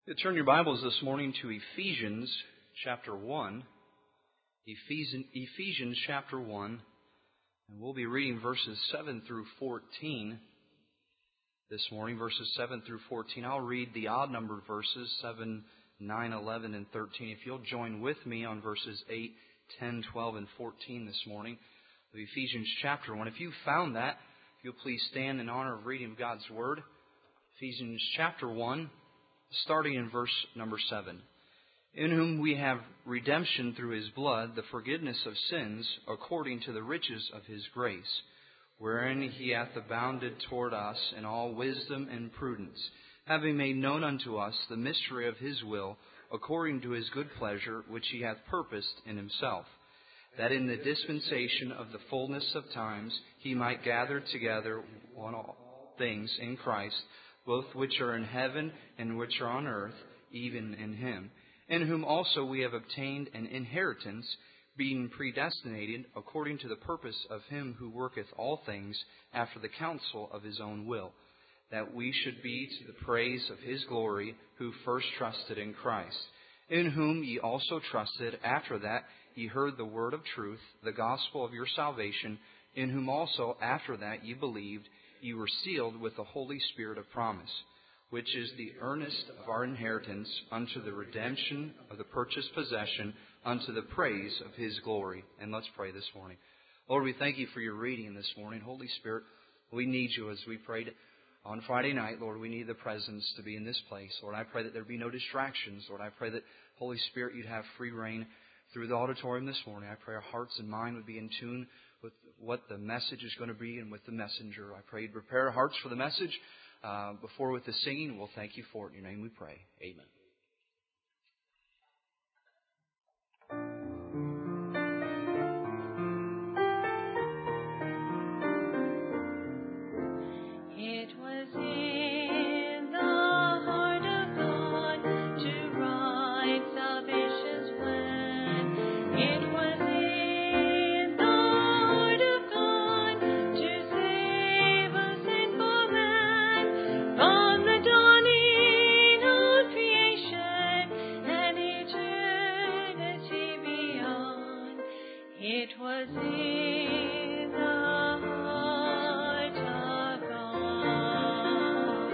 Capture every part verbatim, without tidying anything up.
You turn your Bibles this morning to Ephesians chapter one. Ephesians, Ephesians chapter one. And we'll be reading verses seven through fourteen this morning, verses seven through fourteen. I'll read the odd numbered verses, seven, nine, eleven, and thirteen. If you'll join with me on verses eight, ten, twelve, and fourteen this morning of Ephesians chapter one. If you found that, if you'll please stand in honor of reading of God's Word. Ephesians chapter one. Starting in verse number seven. In whom we have redemption through His blood, the forgiveness of sins, according to the riches of His grace, wherein He hath abounded toward us in all wisdom and prudence, having made known unto us the mystery of His will, according to His good pleasure, which He hath purposed in Himself, that in the dispensation of the fullness of times He might gather together on all things in Christ, both which are in heaven and which are on earth, even in Him, in whom also we have obtained an inheritance, being predestinated according to the purpose of Him who worketh all things after the counsel of His own will, that we should be to the praise of His glory, who first trusted in Christ, in whom ye also trusted after that ye heard the word of truth, the gospel of your salvation, in whom also after that ye believed, ye were sealed with the Holy Spirit of promise, which is the earnest of our inheritance unto the redemption of the purchased possession, unto the praise of His glory. And let's pray this morning. Lord, we thank You for Your reading this morning. Holy Spirit, we need You as we prayed on Friday night. Lord, we need the presence to be in this place. Lord, I pray that there be no distractions. Lord, I pray that, Holy Spirit, You'd have free reign through the auditorium this morning. I pray our hearts and mind would be in tune with what the message is going to be and with the messenger. I pray You'd prepare our hearts for the message. Uh, before with the singing, we'll thank You for it. In Your name we pray. Amen. It was in the heart of God to write salvation's plan. It was in the heart of God to save a sinful man from the dawning of creation and eternity beyond. It was in the heart of God.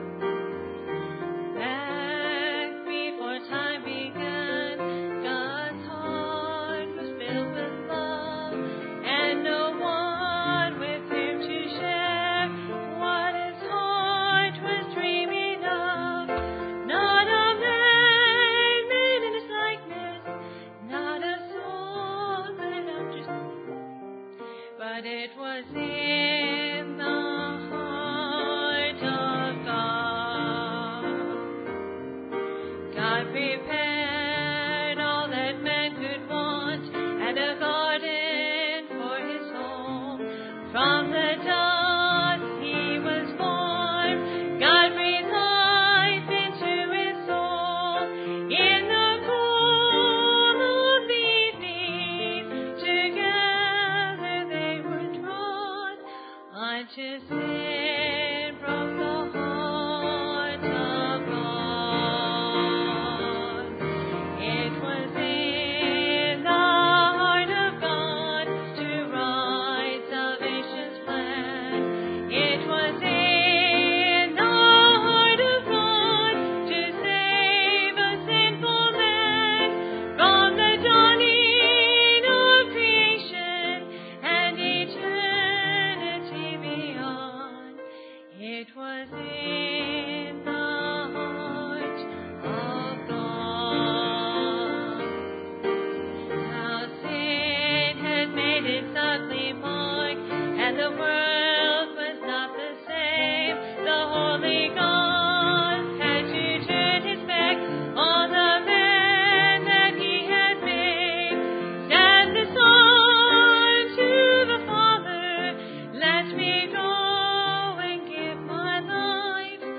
Back before time began, God's heart was filled with love, and no one with Him to share what His heart was dreaming of. Not a man made in His likeness, not a soul that understood, but it was in the heart of God. God prepared all that man could want, and a garden for His home. From the dust He was born. God breathed life into His soul. In the cool of the evening, together they were drawn unto sin broke the heart of God. It was in the heart of God to write salvation's plan. It was in the heart of God to save a sinful man from the dawning of creation and eternity beyond. It was in the heart of God. How sin had made its ugly mark, and the world was not the same. The Holy God had to turn His back on the man that He had made. Stand the Son to the Father, let me go and give my life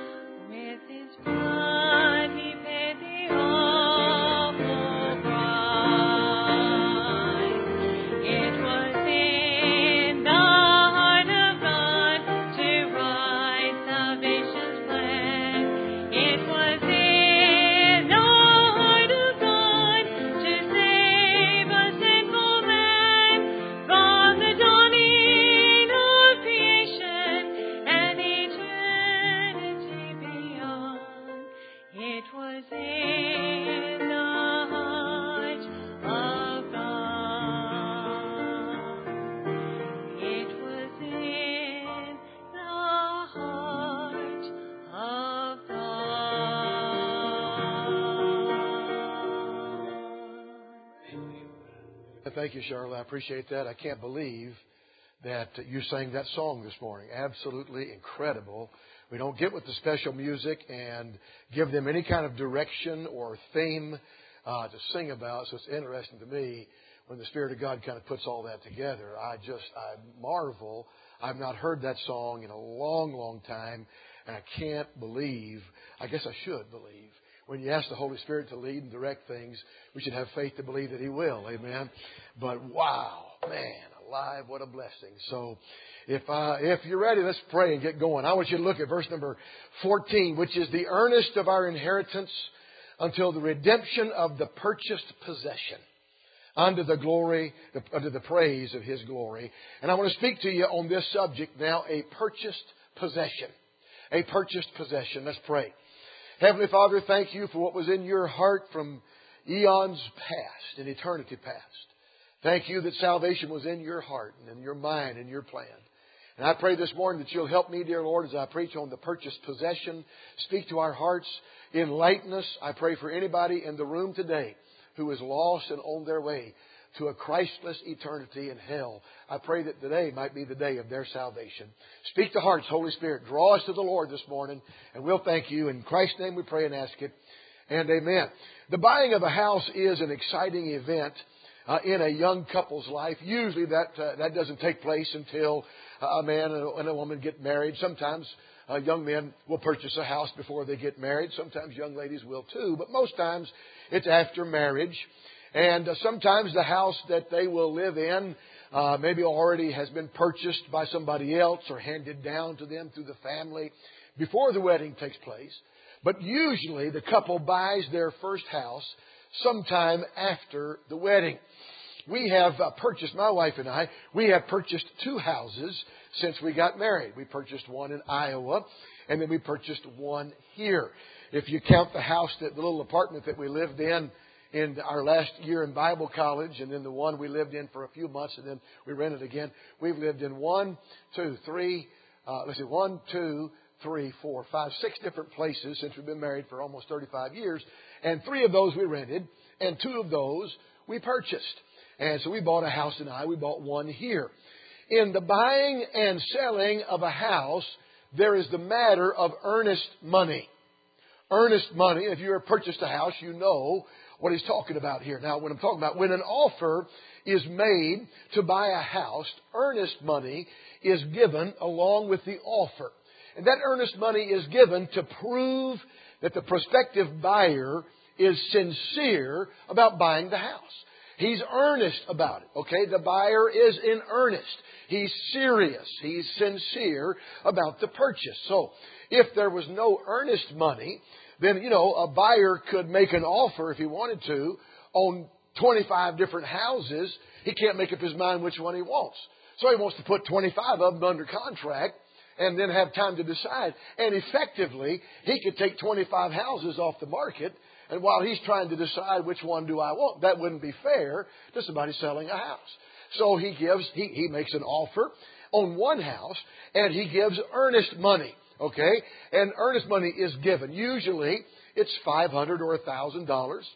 Thank you, Charlotte. I appreciate that. I can't believe that you sang that song this morning. Absolutely incredible. We don't get with the special music and give them any kind of direction or theme uh, to sing about. So it's interesting to me when the Spirit of God kind of puts all that together. I just, I marvel. I've not heard that song in a long, long time. And I can't believe, I guess I should believe, when you ask the Holy Spirit to lead and direct things, we should have faith to believe that He will. Amen. But wow, man, alive, what a blessing. So if uh, if you're ready, let's pray and get going. I want you to look at verse number fourteen, which is the earnest of our inheritance until the redemption of the purchased possession, unto the glory, unto the praise of His glory. And I want to speak to you on this subject now, a purchased possession. A purchased possession. Let's pray. Heavenly Father, thank You for what was in Your heart from eons past, in eternity past. Thank You that salvation was in Your heart and in Your mind and Your plan. And I pray this morning that You'll help me, dear Lord, as I preach on the purchased possession. Speak to our hearts. Enlighten us. I pray for anybody in the room today who is lost and on their way to a Christless eternity in hell. I pray that today might be the day of their salvation. Speak to hearts, Holy Spirit. Draw us to the Lord this morning, and we'll thank You. In Christ's name we pray and ask it, and amen. The buying of a house is an exciting event uh, in a young couple's life. Usually that uh, that doesn't take place until a man and a woman get married. Sometimes uh, young men will purchase a house before they get married. Sometimes young ladies will too, but most times it's after marriage. And uh, sometimes the house that they will live in uh, maybe already has been purchased by somebody else or handed down to them through the family before the wedding takes place. But usually the couple buys their first house sometime after the wedding. We have uh, purchased, my wife and I, we have purchased two houses since we got married. We purchased one in Iowa, and then we purchased one here. If you count the house, that the little apartment that we lived in in our last year in Bible college, and then the one we lived in for a few months, and then we rented again. We've lived in one, two, three, uh, let's see, one, two, three, four, five, six different places since we've been married for almost thirty-five years. And three of those we rented, and two of those we purchased. And so we bought a house in Iowa. We bought one here. In the buying and selling of a house, there is the matter of earnest money. Earnest money. If you ever purchased a house, you know what he's talking about here. Now, when I'm talking about when an offer is made to buy a house, earnest money is given along with the offer. And that earnest money is given to prove that the prospective buyer is sincere about buying the house. He's earnest about it. Okay, the buyer is in earnest. He's serious. He's sincere about the purchase. So, if there was no earnest money, then, you know, a buyer could make an offer if he wanted to on twenty-five different houses. He can't make up his mind which one he wants. So he wants to put twenty-five of them under contract and then have time to decide. And effectively, he could take twenty-five houses off the market. And while he's trying to decide which one do I want, that wouldn't be fair to somebody selling a house. So he gives, he, he makes an offer on one house, and he gives earnest money. Okay? And earnest money is given. Usually, it's five hundred dollars or one thousand dollars.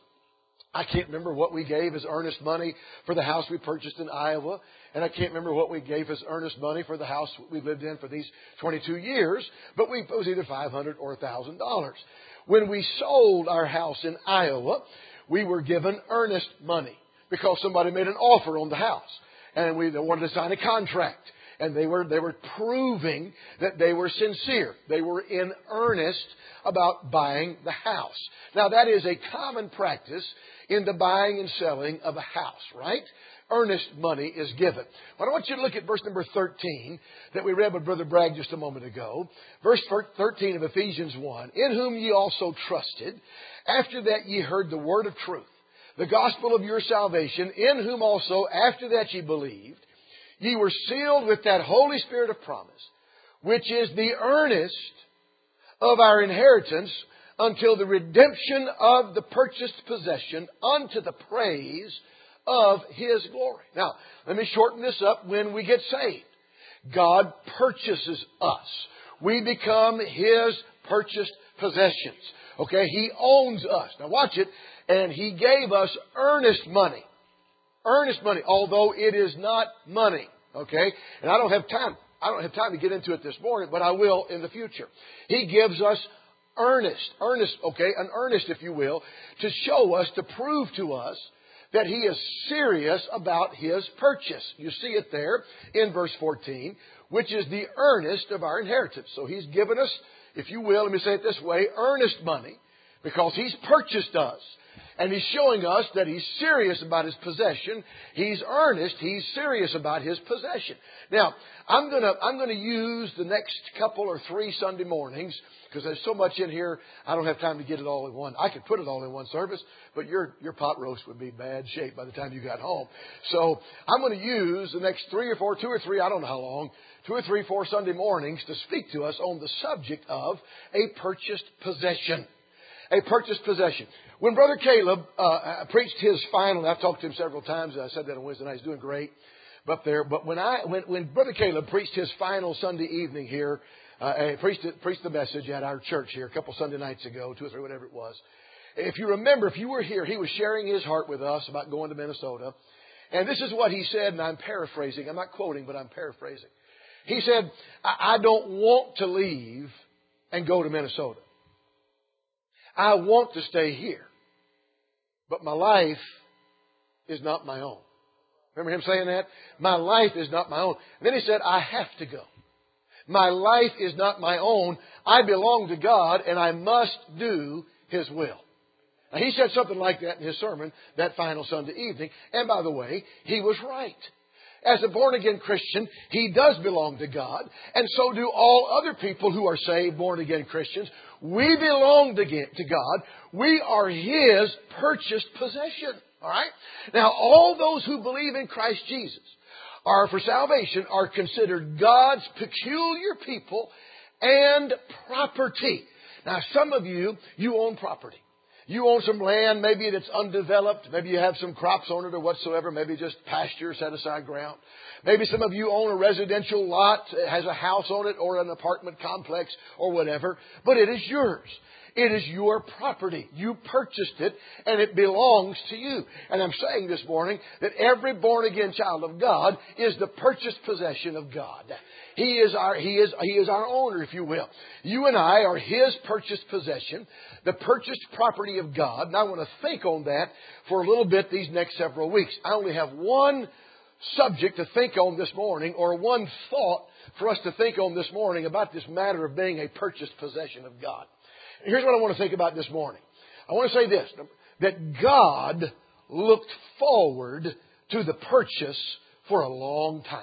I can't remember what we gave as earnest money for the house we purchased in Iowa. And I can't remember what we gave as earnest money for the house we lived in for these twenty-two years. But we, it was either five hundred dollars or one thousand dollars. When we sold our house in Iowa, we were given earnest money because somebody made an offer on the house. And we wanted to sign a contract. And they were they were proving that they were sincere. They were in earnest about buying the house. Now, that is a common practice in the buying and selling of a house, right? Earnest money is given. Well, I want you to look at verse number thirteen that we read with Brother Bragg just a moment ago. Verse thirteen of Ephesians one. In whom ye also trusted, after that ye heard the word of truth, the gospel of your salvation, in whom also, after that ye believed, ye were sealed with that Holy Spirit of promise, which is the earnest of our inheritance until the redemption of the purchased possession unto the praise of His glory. Now, let me shorten this up. When we get saved, God purchases us. We become His purchased possessions. Okay? He owns us. Now watch it. And He gave us earnest money. Earnest money, although it is not money. Okay? And I don't have time. I don't have time to get into it this morning, but I will in the future. He gives us earnest, earnest, okay, an earnest, if you will, to show us, to prove to us that He is serious about His purchase. You see it there in verse fourteen, which is the earnest of our inheritance. So He's given us, if you will, let me say it this way, earnest money, because He's purchased us. And He's showing us that He's serious about His possession. He's earnest. He's serious about His possession. Now, I'm going to I'm going to use the next couple or three Sunday mornings, because there's so much in here, I don't have time to get it all in one. I could put it all in one service, but your your pot roast would be bad shape by the time you got home. So I'm going to use the next three or four, two or three, I don't know how long, two or three, four Sunday mornings to speak to us on the subject of a purchased possession. A purchased possession. When Brother Caleb uh, preached his final, I've talked to him several times. I said that on Wednesday night. He's doing great up there. But when I when, when Brother Caleb preached his final Sunday evening here, uh, he preached it, preached the message at our church here a couple Sunday nights ago, two or three, whatever it was. If you remember, if you were here, he was sharing his heart with us about going to Minnesota. And this is what he said, and I'm paraphrasing. I'm not quoting, but I'm paraphrasing. He said, I, I don't want to leave and go to Minnesota. I want to stay here, but my life is not my own. Remember him saying that? My life is not my own. And then he said, I have to go. My life is not my own. I belong to God, and I must do His will. Now, he said something like that in his sermon that final Sunday evening. And by the way, he was right. As a born-again Christian, he does belong to God. And so do all other people who are saved, born-again Christians. We belong to God. We are His purchased possession. All right? Now, all those who believe in Christ Jesus are, for salvation, are considered God's peculiar people and property. Now, some of you, you own property. You own some land, maybe that's undeveloped. Maybe you have some crops on it or whatsoever. Maybe just pasture, set-aside ground. Maybe some of you own a residential lot, it has a house on it or an apartment complex or whatever. But it is yours. It is your property. You purchased it and it belongs to you. And I'm saying this morning that every born-again child of God is the purchased possession of God. He is our, he is, he is our owner, if you will. You and I are His purchased possession, the purchased property of God. And I want to think on that for a little bit these next several weeks. I only have one subject to think on this morning, or one thought for us to think on this morning about this matter of being a purchased possession of God. And here's what I want to think about this morning. I want to say this, that God looked forward to the purchase for a long time.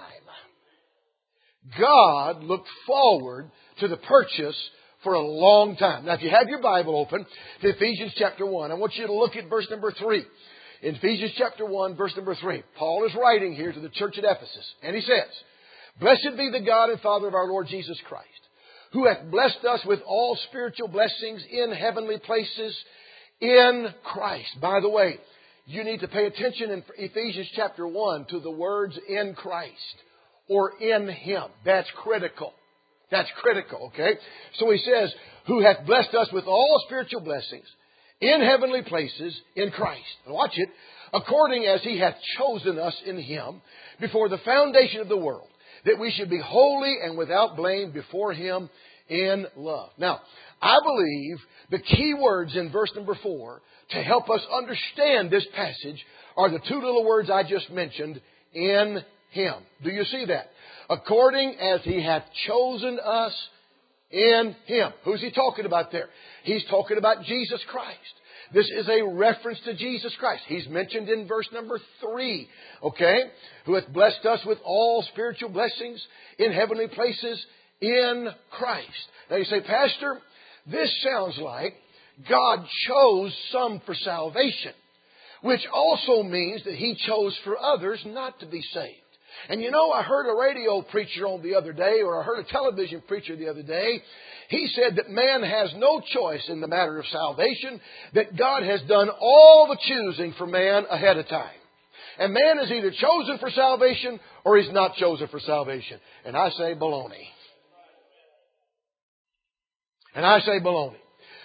God looked forward to the purchase for a long time. Now, if you have your Bible open to Ephesians chapter one, I want you to look at verse number three. In Ephesians chapter one, verse number three, Paul is writing here to the church at Ephesus, and he says, Blessed be the God and Father of our Lord Jesus Christ, who hath blessed us with all spiritual blessings in heavenly places in Christ. By the way, you need to pay attention in Ephesians chapter one to the words in Christ or in Him. That's critical. That's critical, okay? So he says, who hath blessed us with all spiritual blessings in heavenly places in Christ. And watch it. According as He hath chosen us in Him before the foundation of the world, that we should be holy and without blame before Him in love. Now, I believe the key words in verse number four to help us understand this passage are the two little words I just mentioned, in Him. Do you see that? According as He hath chosen us in Him. Who's He talking about there? He's talking about Jesus Christ. This is a reference to Jesus Christ. He's mentioned in verse number three. Okay? Who hath blessed us with all spiritual blessings in heavenly places in Christ. Now you say, Pastor, this sounds like God chose some for salvation, which also means that He chose for others not to be saved. And you know, I heard a radio preacher on the other day, or I heard a television preacher the other day. He said that man has no choice in the matter of salvation, that God has done all the choosing for man ahead of time. And man is either chosen for salvation or he's not chosen for salvation. And I say baloney. And I say baloney.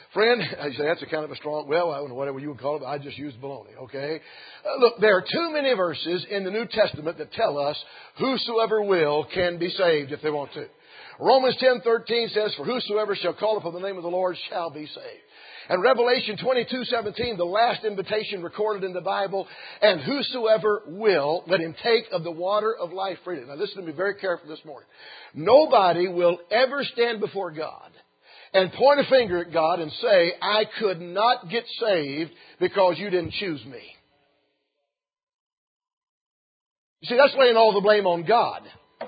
Friend, I say that's a kind of a strong, well, I don't know whatever you would call it, but I just use baloney, okay? Uh, look, there are too many verses in the New Testament that tell us whosoever will can be saved if they want to. Romans ten thirteen says, for whosoever shall call upon the name of the Lord shall be saved. And Revelation twenty-two seventeen, the last invitation recorded in the Bible, and whosoever will, let him take of the water of life freely. Now listen to me very carefully this morning. Nobody will ever stand before God and point a finger at God and say, I could not get saved because you didn't choose me. You see, that's laying all the blame on God.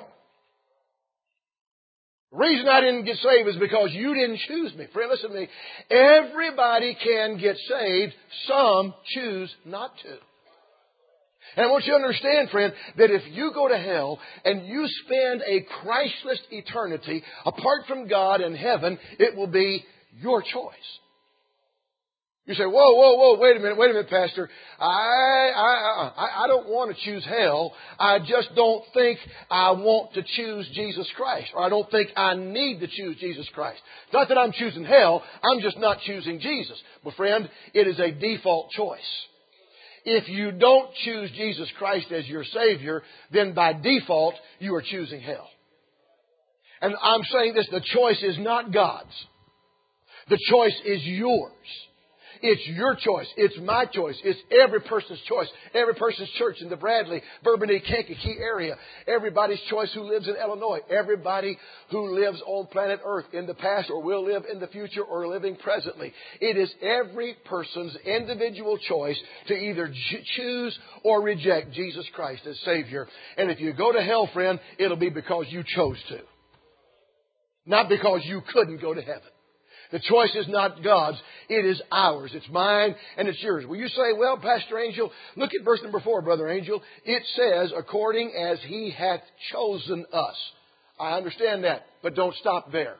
The reason I didn't get saved is because you didn't choose me. Friend, listen to me. Everybody can get saved. Some choose not to. And I want you to understand, friend, that if you go to hell and you spend a Christless eternity apart from God in heaven, it will be your choice. You say, whoa, whoa, whoa, wait a minute, wait a minute, Pastor. I, I, I, I don't want to choose hell. I just don't think I want to choose Jesus Christ. Or I don't think I need to choose Jesus Christ. Not that I'm choosing hell. I'm just not choosing Jesus. But friend, it is a default choice. If you don't choose Jesus Christ as your Savior, then by default, you are choosing hell. And I'm saying this, the choice is not God's. The choice is yours. It's your choice. It's my choice. It's every person's choice. Every person's church in the Bradley, Bourbonnais, Kankakee area. Everybody's choice who lives in Illinois. Everybody who lives on planet Earth in the past or will live in the future or living presently. It is every person's individual choice to either choose or reject Jesus Christ as Savior. And if you go to hell, friend, it'll be because you chose to. Not because you couldn't go to heaven. The choice is not God's. It is ours. It's mine and it's yours. Will you say, well, Pastor Angel, look at verse number four, Brother Angel. It says, according as He hath chosen us. I understand that, but don't stop there.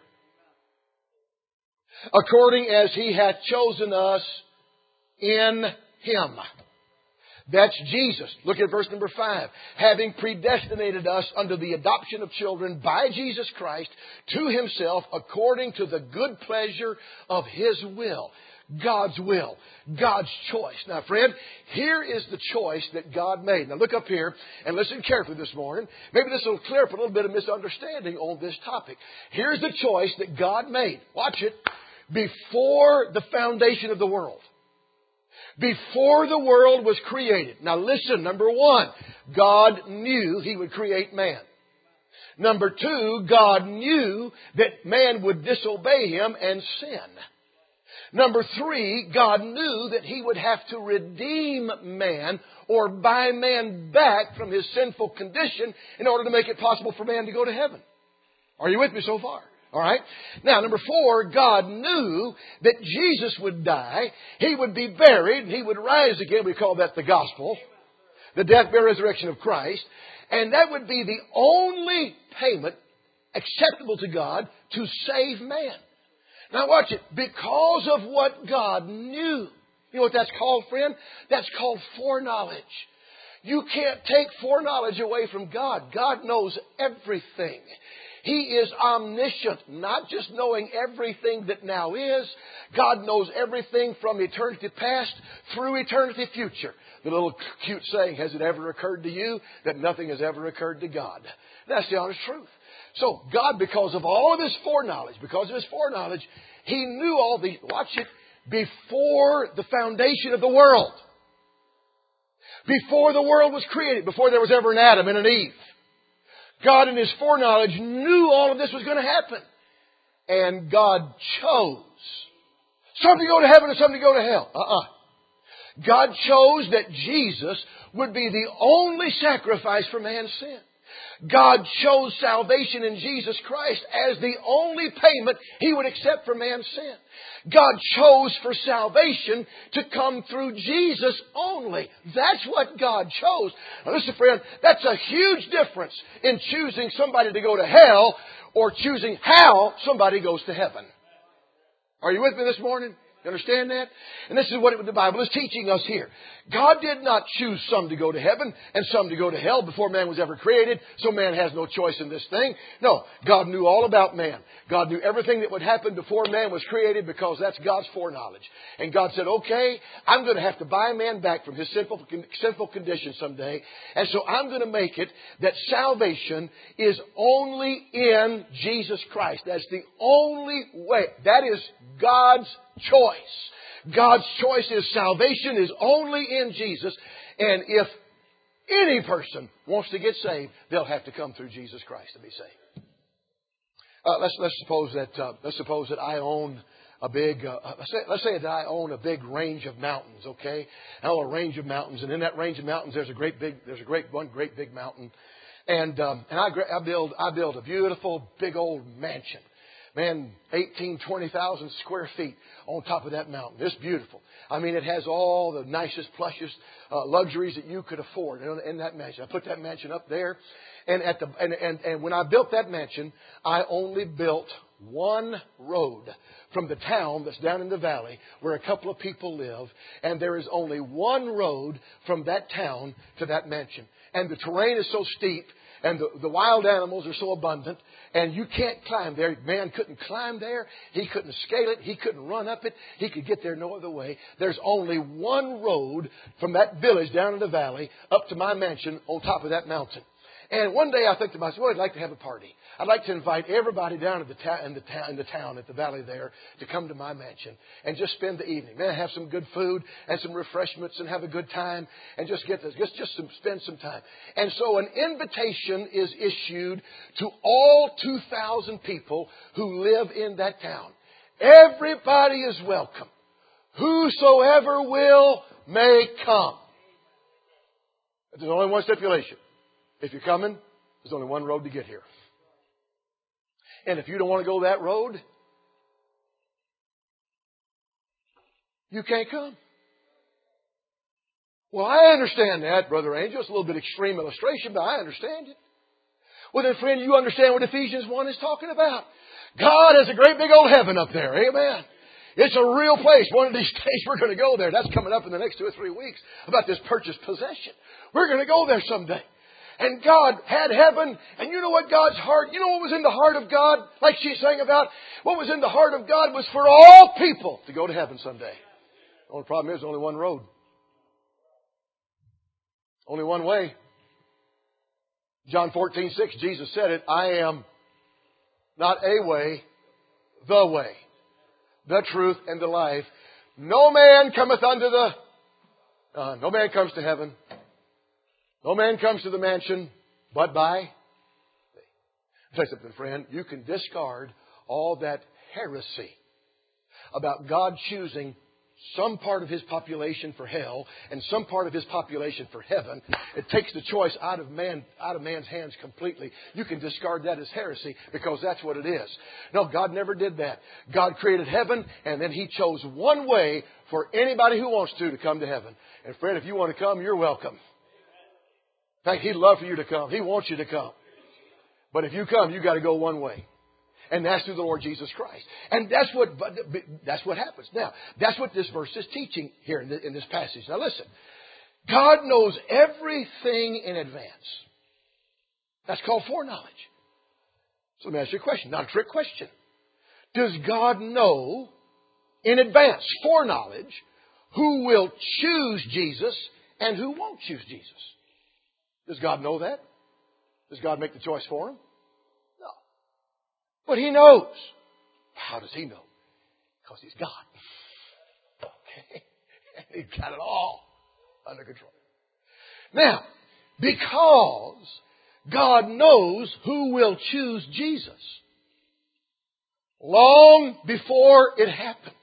According as He hath chosen us in Him. That's Jesus. Look at verse number five. Having predestinated us unto the adoption of children by Jesus Christ to Himself according to the good pleasure of His will. God's will. God's choice. Now, friend, here is the choice that God made. Now, look up here and listen carefully this morning. Maybe this will clear up a little bit of misunderstanding on this topic. Here's the choice that God made. Watch it. Before the foundation of the world. Before the world was created. Now listen, number one, God knew He would create man. Number two, God knew that man would disobey Him and sin. Number three, God knew that He would have to redeem man or buy man back from his sinful condition in order to make it possible for man to go to heaven. Are you with me so far? All right. Now, number four, God knew that Jesus would die, He would be buried, and He would rise again. We call that the gospel. The death, burial, resurrection of Christ. And that would be the only payment acceptable to God to save man. Now watch it. Because of what God knew. You know what that's called, friend? That's called foreknowledge. You can't take foreknowledge away from God. God knows everything. He is omniscient, not just knowing everything that now is. God knows everything from eternity past through eternity future. The little cute saying, has it ever occurred to you that nothing has ever occurred to God? That's the honest truth. So God, because of all of His foreknowledge, because of His foreknowledge, He knew all these, watch it, before the foundation of the world. Before the world was created, before there was ever an Adam and an Eve. God in His foreknowledge knew all of this was going to happen. And God chose some to go to heaven and some to go to hell. Uh-uh. God chose that Jesus would be the only sacrifice for man's sin. God chose salvation in Jesus Christ as the only payment He would accept for man's sin. God chose for salvation to come through Jesus only. That's what God chose. Now listen, friend, that's a huge difference in choosing somebody to go to hell or choosing how somebody goes to heaven. Are you with me this morning? You understand that? And this is what the Bible is teaching us here. God did not choose some to go to heaven and some to go to hell before man was ever created, so man has no choice in this thing. No, God knew all about man. God knew everything that would happen before man was created because that's God's foreknowledge. And God said, okay, I'm going to have to buy man back from his sinful, sinful condition someday. And so I'm going to make it that salvation is only in Jesus Christ. That's the only way. That is God's choice. God's choice is salvation is only in Jesus. And if any person wants to get saved, they'll have to come through Jesus Christ to be saved. Uh, let's let's suppose that uh, let's suppose that I own a big uh, let's, say, let's say that I own a big range of mountains. Okay, I own a range of mountains, and in that range of mountains, there's a great big there's a great one great big mountain, and um, and I, I build I build a beautiful big old mansion. Man, eighteen, twenty thousand square feet on top of that mountain. It's beautiful. I mean, it has all the nicest, plushest uh, luxuries that you could afford in, in that mansion. I put that mansion up there. And, at the, and, and, and when I built that mansion, I only built one road from the town that's down in the valley where a couple of people live. And there is only one road from that town to that mansion. And the terrain is so steep. And the, the wild animals are so abundant, and you can't climb there. Man couldn't climb there. He couldn't scale it. He couldn't run up it. He could get there no other way. There's only one road from that village down in the valley up to my mansion on top of that mountain. And one day I think to myself, well, I'd like to have a party. I'd like to invite everybody down in the, ta- in, the ta- in the town, at the valley there, to come to my mansion and just spend the evening. Man, have some good food and some refreshments and have a good time and just get this, just, just some, spend some time. And so an invitation is issued to all two thousand people who live in that town. Everybody is welcome. Whosoever will may come. There's only one stipulation. If you're coming, there's only one road to get here. And if you don't want to go that road, you can't come. Well, I understand that, Brother Angel. It's a little bit extreme illustration, but I understand it. Well, then, friend, you understand what Ephesians one is talking about. God has a great big old heaven up there. Amen. It's a real place. One of these days we're going to go there. That's coming up in the next two or three weeks about this purchased possession. We're going to go there someday. And God had heaven. And you know what God's heart, you know what was in the heart of God? Like she sang about, what was in the heart of God was for all people to go to heaven someday. The only problem is there's only one road. Only one way. John fourteen six, Jesus said it, I am not a way, the way, the truth, and the life. No man cometh unto the, uh, no man comes to heaven. No man comes to the mansion but by. I'll tell you something, friend. You can discard all that heresy about God choosing some part of His population for hell and some part of His population for heaven. It takes the choice out of man, out of man's hands completely. You can discard that as heresy because that's what it is. No, God never did that. God created heaven and then He chose one way for anybody who wants to to come to heaven. And friend, if you want to come, you're welcome. In fact, He'd love for you to come. He wants you to come. But if you come, you've got to go one way. And that's through the Lord Jesus Christ. And that's what that's what happens. Now, that's what this verse is teaching here in, the, in this passage. Now listen. God knows everything in advance. That's called foreknowledge. So let me ask you a question. Not a trick question. Does God know in advance, foreknowledge, who will choose Jesus and who won't choose Jesus? Does God know that? Does God make the choice for him? No. But He knows. How does He know? Because He's God. Okay? He's got it all under control. Now, because God knows who will choose Jesus, long before it happens,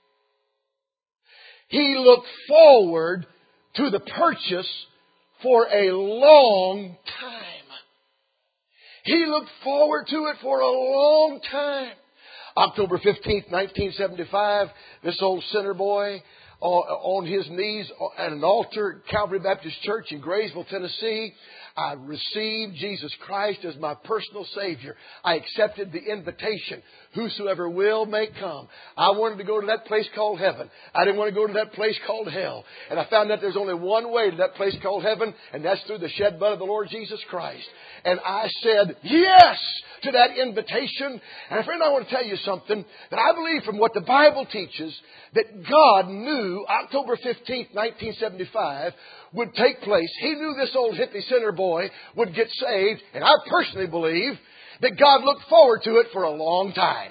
He looked forward to the purchase for a long time. He looked forward to it for a long time. October fifteenth, nineteen seventy-five, this old sinner boy on his knees at an altar at Calvary Baptist Church in Graysville, Tennessee. I received Jesus Christ as my personal Savior. I accepted the invitation. Whosoever will may come. I wanted to go to that place called heaven. I didn't want to go to that place called hell. And I found out there's only one way to that place called heaven, and that's through the shed blood of the Lord Jesus Christ. And I said yes to that invitation. And friend, I want to tell you something that I believe from what the Bible teaches, that God knew October fifteenth, nineteen seventy-five would take place. He knew this old hippie sinner boy would get saved. And I personally believe that God looked forward to it for a long time.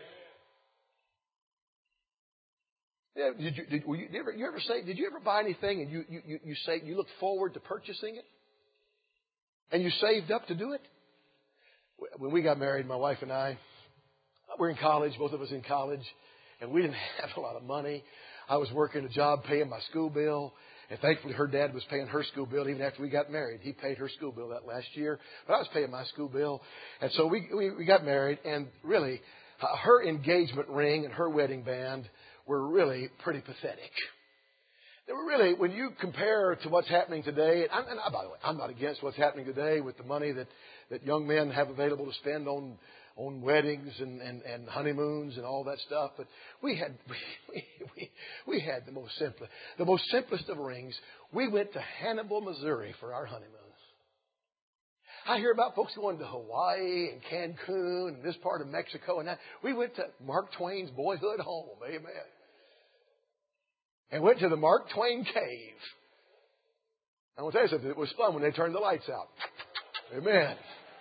Yeah, did you, did, were you, did you, ever, you ever say, did you ever buy anything and you, you, you, you say you look forward to purchasing it? And you saved up to do it? When we got married, my wife and I, we were in college, both of us in college, and we didn't have a lot of money. I was working a job paying my school bill. And thankfully, her dad was paying her school bill even after we got married. He paid her school bill that last year, but I was paying my school bill. And so we we, we got married, and really, uh, her engagement ring and her wedding band were really pretty pathetic. They were really, when you compare to what's happening today, and, I, and I, by the way, I'm not against what's happening today with the money that, that young men have available to spend on on weddings and, and, and honeymoons and all that stuff. But we had we, we, we had the most simple, the most simplest of rings. We went to Hannibal, Missouri for our honeymoon. I hear about folks going to Hawaii and Cancun and this part of Mexico and that. We went to Mark Twain's boyhood home. Amen. And went to the Mark Twain cave. I want to tell you something. It was fun when they turned the lights out. Amen.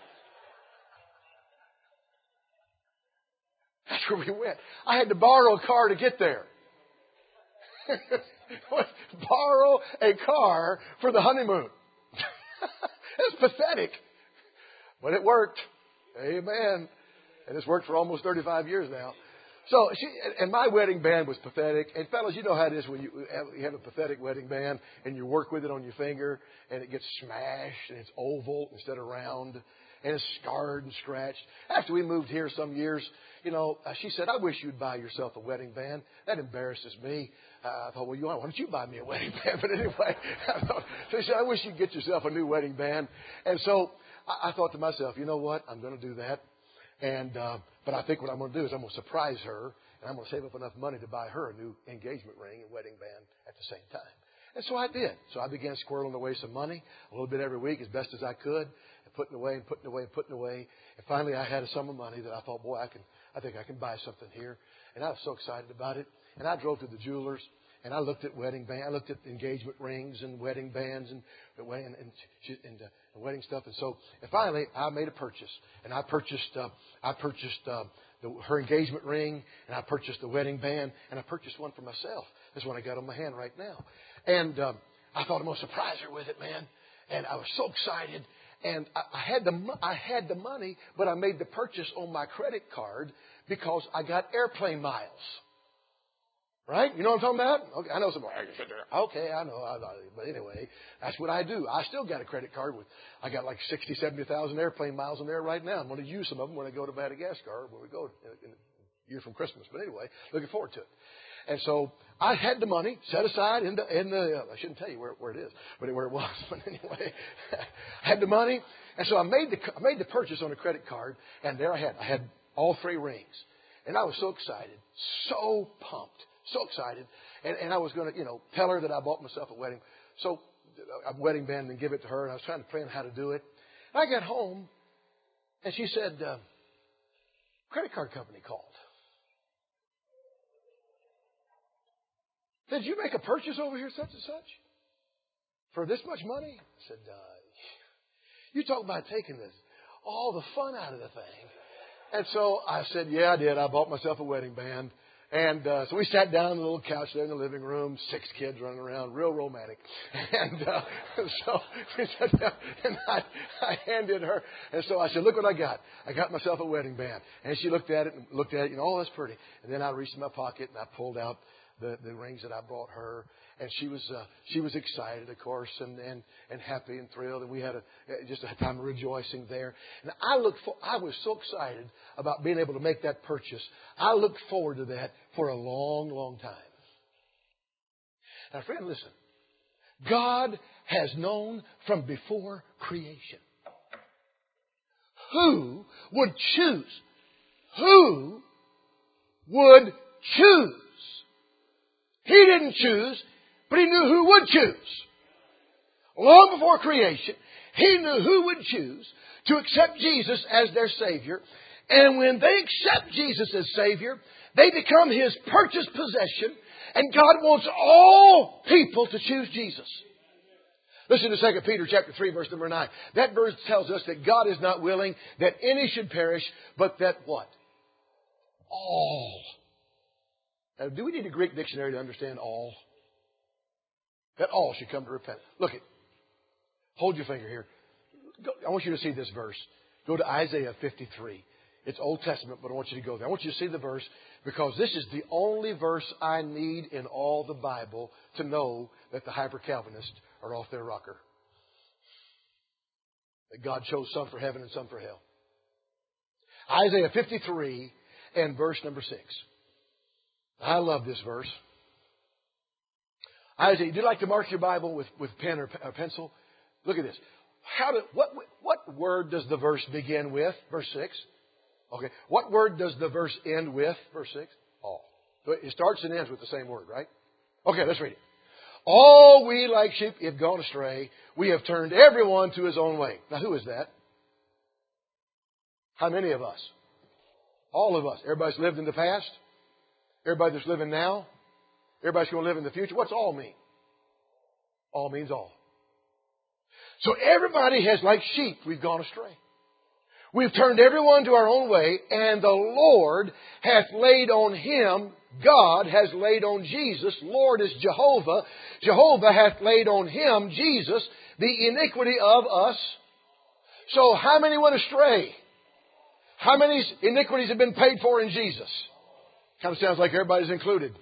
That's where we went. I had to borrow a car to get there. Borrow a car for the honeymoon. It's pathetic. But it worked. Amen. And it's worked for almost thirty-five years now. So, she, and my wedding band was pathetic. And fellas, you know how it is when you have, you have a pathetic wedding band and you work with it on your finger and it gets smashed and it's oval instead of round and it's scarred and scratched. After we moved here some years, you know, uh, she said, I wish you'd buy yourself a wedding band. That embarrasses me. Uh, I thought, well, you know, why don't you buy me a wedding band? But anyway, I thought, so she said, I wish you'd get yourself a new wedding band. And so I, I thought to myself, you know what? I'm going to do that. And, uh, but I think what I'm going to do is I'm going to surprise her and I'm going to save up enough money to buy her a new engagement ring and wedding band at the same time. And so I did. So I began squirreling away some money, a little bit every week as best as I could, and putting away and putting away and putting away. And finally I had a sum of money that I thought, boy, I can, I think I can buy something here. And I was so excited about it. And I drove to the jewelers and I looked at wedding band, I looked at engagement rings and wedding bands and and, and, and, uh, and wedding stuff. And so, and finally, I made a purchase. And I purchased, uh, I purchased uh, the, her engagement ring, and I purchased the wedding band, and I purchased one for myself. That's what I got on my hand right now. And um, I thought I'm going to surprise her with it, man. And I was so excited. And I, I had the I had the money, but I made the purchase on my credit card because I got airplane miles. Right? You know what I'm talking about? Okay, I know somebody. Okay, I know. I, I, but anyway, that's what I do. I still got a credit card with, I got like sixty, seventy thousand airplane miles in there right now. I'm going to use some of them when I go to Madagascar, when we go in, in a year from Christmas. But anyway, looking forward to it. And so I had the money set aside in the, in the uh, I shouldn't tell you where, where it is, but where it was. But anyway, I had the money. And so I made the, I made the purchase on a credit card. And there I had, I had all three rings. And I was so excited, so pumped. So excited. And, and I was going to, you know, tell her that I bought myself a wedding. So a wedding band and give it to her. And I was trying to plan how to do it. And I got home and she said, uh, credit card company called. Did you make a purchase over here such and such? For this much money? I said, uh, you talk about taking this, all the fun out of the thing. And so I said, yeah, I did. I bought myself a wedding band. And uh, so we sat down on the little couch there in the living room, six kids running around, real romantic. And uh, so we sat down, and I, I handed her. And so I said, look what I got. I got myself a wedding band. And she looked at it and looked at it, you know, oh, that's pretty. And then I reached in my pocket and I pulled out the, the rings that I brought her. And she was uh, she was excited, of course, and, and, and happy and thrilled. And we had a just a time of rejoicing there. And I looked for, I was so excited about being able to make that purchase. I looked forward to that for a long, long time. Now, friend, listen. God has known from before creation. Who would choose? Who would choose? He didn't choose, but He knew who would choose. Long before creation, He knew who would choose to accept Jesus as their Savior. And when they accept Jesus as Savior, they become His purchased possession. And God wants all people to choose Jesus. Listen to Second Peter chapter three, verse number nine. That verse tells us that God is not willing that any should perish, but that what? All. Now, do we need a Greek dictionary to understand all? That all should come to repentance. Look it. Hold your finger here. Go, I want you to see this verse. Go to Isaiah fifty-three. It's Old Testament, but I want you to go there. I want you to see the verse because this is the only verse I need in all the Bible to know that the hyper-Calvinists are off their rocker. That God chose some for heaven and some for hell. Isaiah fifty-three and verse number six. I love this verse. Isaiah, do you like to mark your Bible with, with pen or, or pencil? Look at this. How do, what, what word does the verse begin with? Verse six. Okay. What word does the verse end with? Verse six. All. So it starts and ends with the same word, right? Okay, let's read it. All we like sheep have gone astray. We have turned everyone to his own way. Now, who is that? How many of us? All of us. Everybody's lived in the past. Everybody that's living now. Everybody's going to live in the future. What's all mean? All means all. So everybody has, like sheep, we've gone astray. We've turned everyone to our own way, and the Lord hath laid on Him, God has laid on Jesus, Lord is Jehovah, Jehovah hath laid on Him, Jesus, the iniquity of us. So how many went astray? How many iniquities have been paid for in Jesus? Kind of sounds like everybody's included.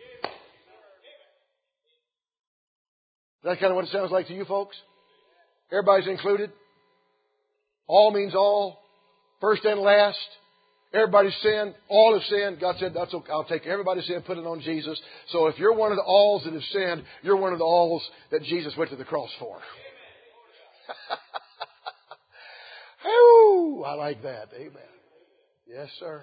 Is that kind of what it sounds like to you folks? Everybody's included. All means all. First and last. Everybody's sinned. All have sinned. God said, that's okay. I'll take everybody's sin, put it on Jesus. So if you're one of the alls that have sinned, you're one of the alls that Jesus went to the cross for. Ooh, I like that. Amen. Yes, sir.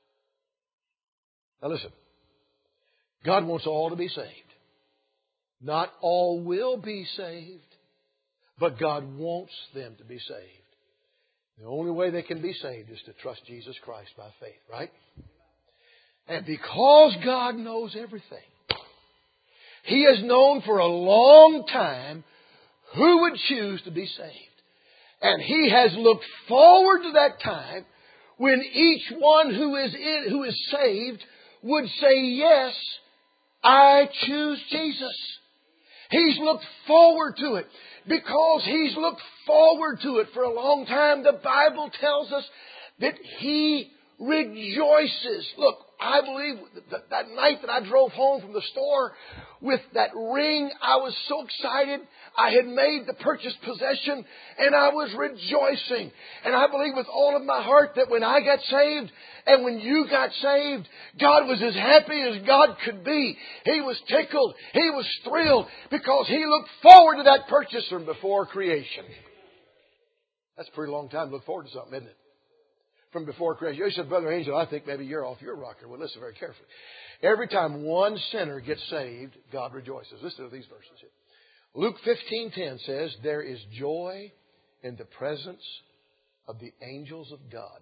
Now listen. God wants all to be saved. Not all will be saved, but God wants them to be saved. The only way they can be saved is to trust Jesus Christ by faith, right? And because God knows everything, He has known for a long time who would choose to be saved. And He has looked forward to that time when each one who is in, who is saved would say, yes, I choose Jesus. He's looked forward to it. Because He's looked forward to it for a long time, the Bible tells us that He rejoices. Look, I believe that, that night that I drove home from the store with that ring, I was so excited. I had made the purchased possession and I was rejoicing. And I believe with all of my heart that when I got saved and when you got saved, God was as happy as God could be. He was tickled. He was thrilled because He looked forward to that purchase from before creation. That's a pretty long time to look forward to something, isn't it? From before creation. You said, Brother Angel, I think maybe you're off your rocker. Well, listen very carefully. Every time one sinner gets saved, God rejoices. Listen to these verses here. Luke fifteen ten says, there is joy in the presence of the angels of God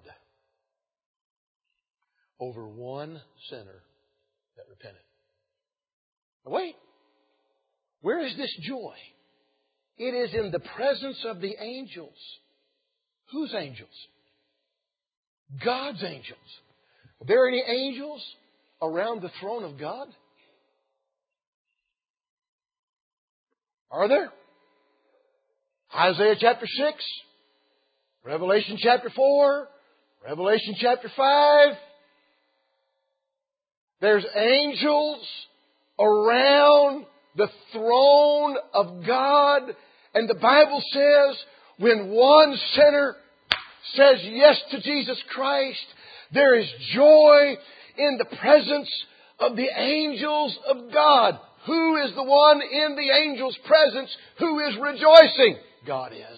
over one sinner that repented. Now wait. Where is this joy? It is in the presence of the angels. Whose angels? God's angels. Are there any angels around the throne of God? Are there? Isaiah chapter six, Revelation chapter four, Revelation chapter five. There's angels around the throne of God. And the Bible says when one sinner says yes to Jesus Christ, there is joy in the presence of the angels of God. Who is the one in the angel's presence who is rejoicing? God is.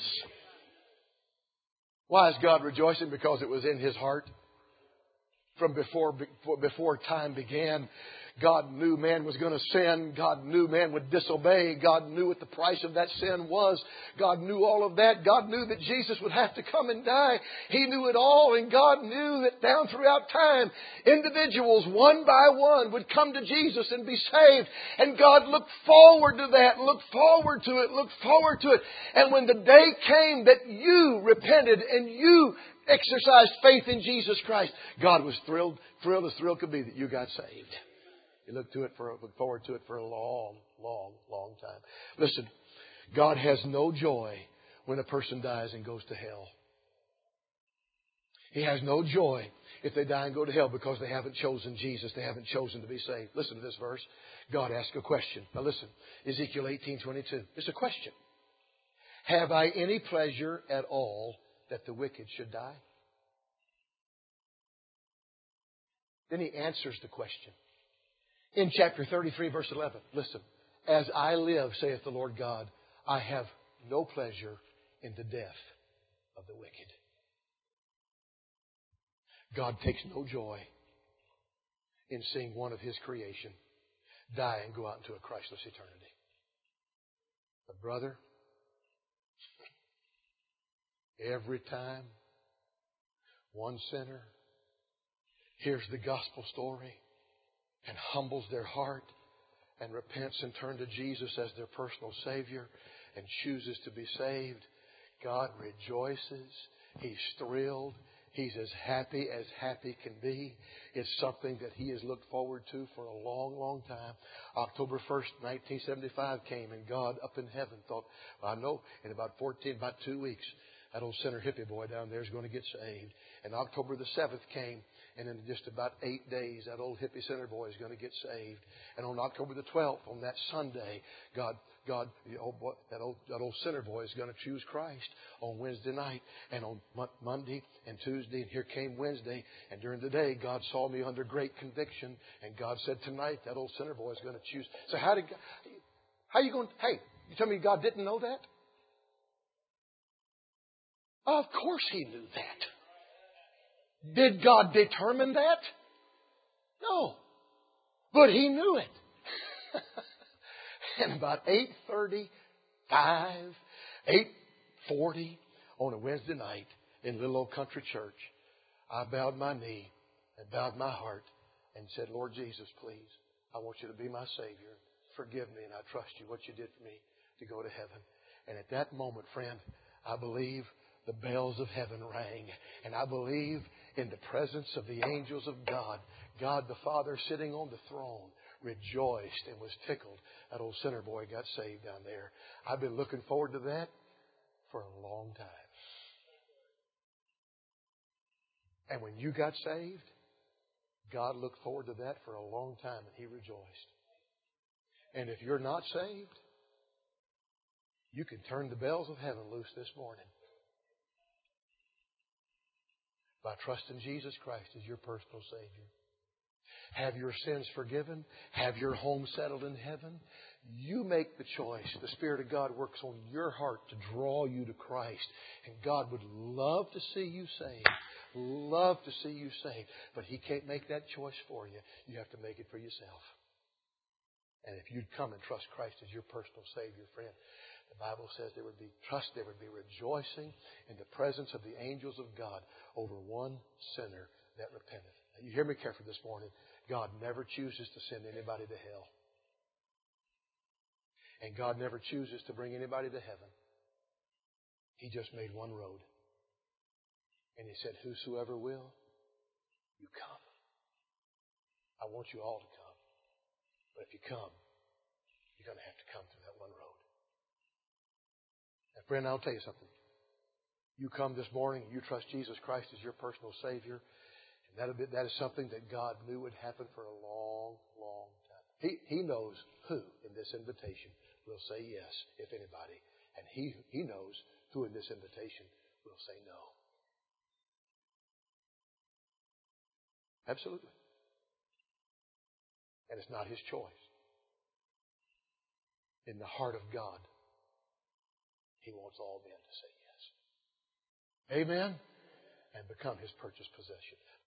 Why is God rejoicing? Because it was in His heart. From before, before time began, God knew man was going to sin. God knew man would disobey. God knew what the price of that sin was. God knew all of that. God knew that Jesus would have to come and die. He knew it all. And God knew that down throughout time, individuals one by one would come to Jesus and be saved. And God looked forward to that, looked forward to it, looked forward to it. And when the day came that you repented and you exercised faith in Jesus Christ, God was thrilled, thrilled as thrilled could be that you got saved. He looked to it for, looked forward to it for a long, long, long time. Listen, God has no joy when a person dies and goes to hell. He has no joy if they die and go to hell because they haven't chosen Jesus. They haven't chosen to be saved. Listen to this verse. God asked a question. Now listen, Ezekiel eighteen twenty-two. It's a question. Have I any pleasure at all that the wicked should die? Then he answers the question. In chapter thirty-three, verse eleven, listen. As I live, saith the Lord God, I have no pleasure in the death of the wicked. God takes no joy in seeing one of His creation die and go out into a Christless eternity. But brother, every time one sinner hears the gospel story and humbles their heart and repents and turns to Jesus as their personal Savior and chooses to be saved, God rejoices. He's thrilled. He's as happy as happy can be. It's something that He has looked forward to for a long, long time. October first, nineteen seventy-five came, and God up in heaven thought, I know, in about fourteen, about two weeks, that old sinner hippie boy down there is going to get saved. And October the seventh came, and in just about eight days, that old hippie sinner boy is going to get saved. And on October the twelfth, on that Sunday, God, God, the old boy, that old that old sinner boy is going to choose Christ on Wednesday night, and on Monday and Tuesday, and here came Wednesday. And during the day, God saw me under great conviction, and God said, tonight that old sinner boy is going to choose. So how did God, how are you going? Hey, you tell me God didn't know that? Of course He knew that. Did God determine that? No. But He knew it. And about eight thirty-five, eight forty on a Wednesday night in little old country church, I bowed my knee and bowed my heart and said, Lord Jesus, please, I want You to be my Savior. Forgive me, and I trust You, what You did for me to go to heaven. And at that moment, friend, I believe the bells of heaven rang. And I believe in the presence of the angels of God, God the Father sitting on the throne, rejoiced and was tickled. That old sinner boy got saved down there. I've been looking forward to that for a long time. And when you got saved, God looked forward to that for a long time, and He rejoiced. And if you're not saved, you can turn the bells of heaven loose this morning by trusting Jesus Christ as your personal Savior. Have your sins forgiven. Have your home settled in heaven. You make the choice. The Spirit of God works on your heart to draw you to Christ. And God would love to see you saved. Love to see you saved. But He can't make that choice for you. You have to make it for yourself. And if you'd come and trust Christ as your personal Savior, friend, the Bible says there would be trust, there would be rejoicing in the presence of the angels of God over one sinner that repenteth. Now, you hear me carefully this morning. God never chooses to send anybody to hell. And God never chooses to bring anybody to heaven. He just made one road. And He said, whosoever will, you come. I want you all to come. But if you come, you're going to have to come through that one road. And friend, I'll tell you something. You come this morning and you trust Jesus Christ as your personal Savior. And that, that is something that God knew would happen for a long, long time. He, he knows who in this invitation will say yes, if anybody. And He, he knows who in this invitation will say no. Absolutely. And it's not His choice. in the heart of God. He wants all men to say yes. Amen? And become His purchased possession.